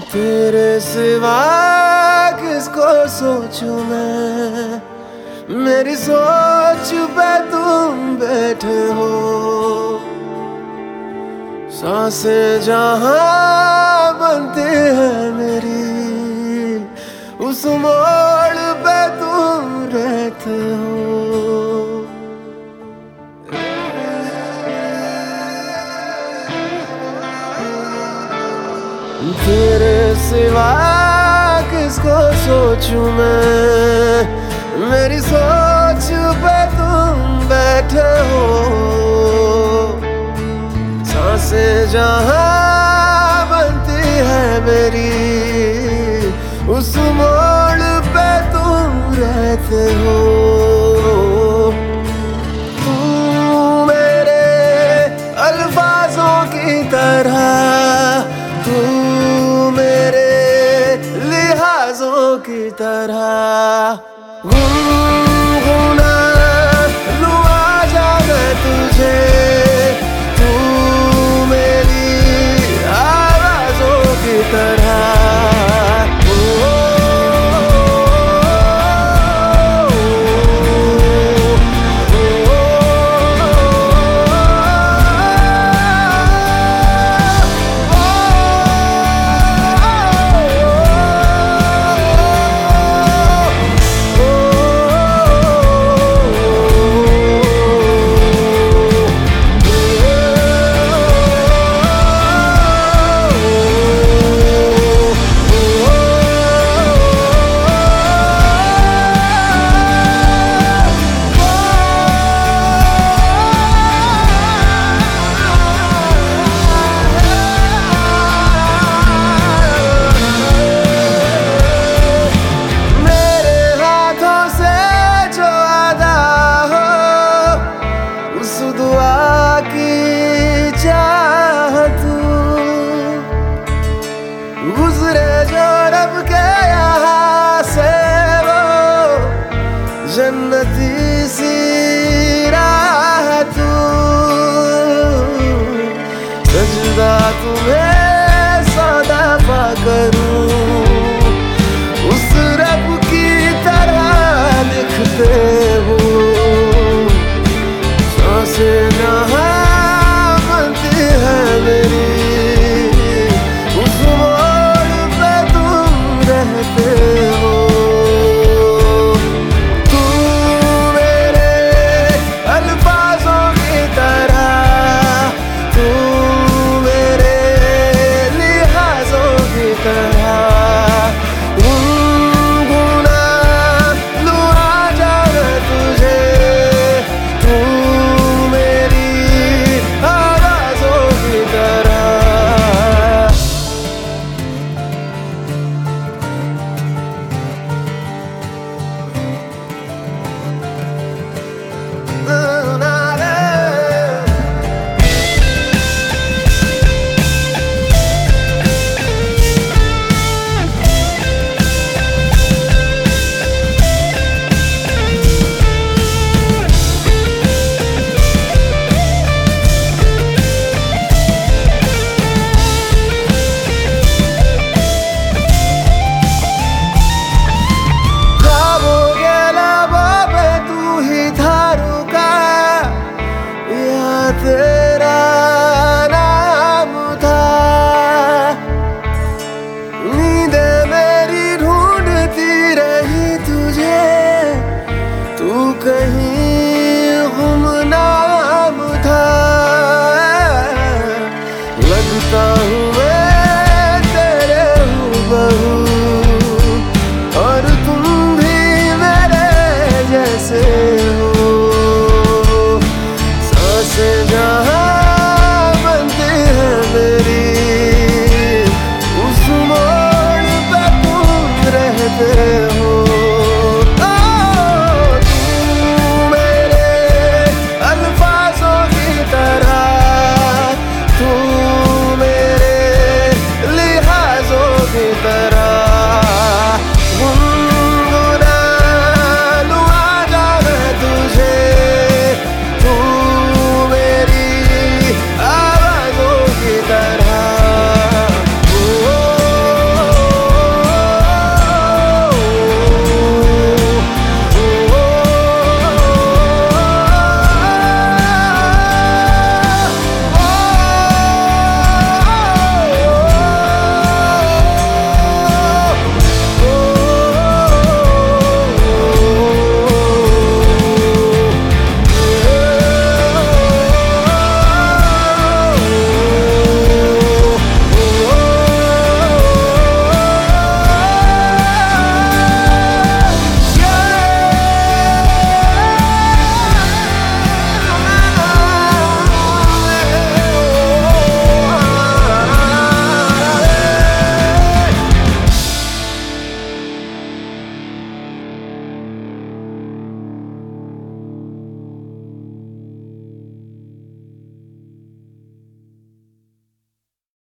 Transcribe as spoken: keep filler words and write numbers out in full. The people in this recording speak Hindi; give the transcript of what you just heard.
तेरे सिवा किसको सोचूं मैं, मेरी सोच पे तुम बैठे हो। सांसें जहां बनती है मेरी, उस मोड़ पे तुम रहते हो। तेरे सिवा किसको सोचूं मैं, मेरी सोच पे तुम बैठे हो। सांसें जहां बनती है मेरी, उस मोड़ पे तुम रहते हो। तुम मेरे अल्फाजों की तरह, तू मेरे लिहाजों की तरह गुनगुना लूं आजा मैं तुझे। तू मेरी आवाज़ों की तरह गुजरे जो रब के यहाँ से वो जन्नती सी राह तू। सजदा तुम्हें सौदा पा करूं, उस रब की तरह लिखते हो। सांसें जहां बनती है मेरी, तेरा नाम था। नींदें मेरी ढूंढती रही तुझे, तू कहीं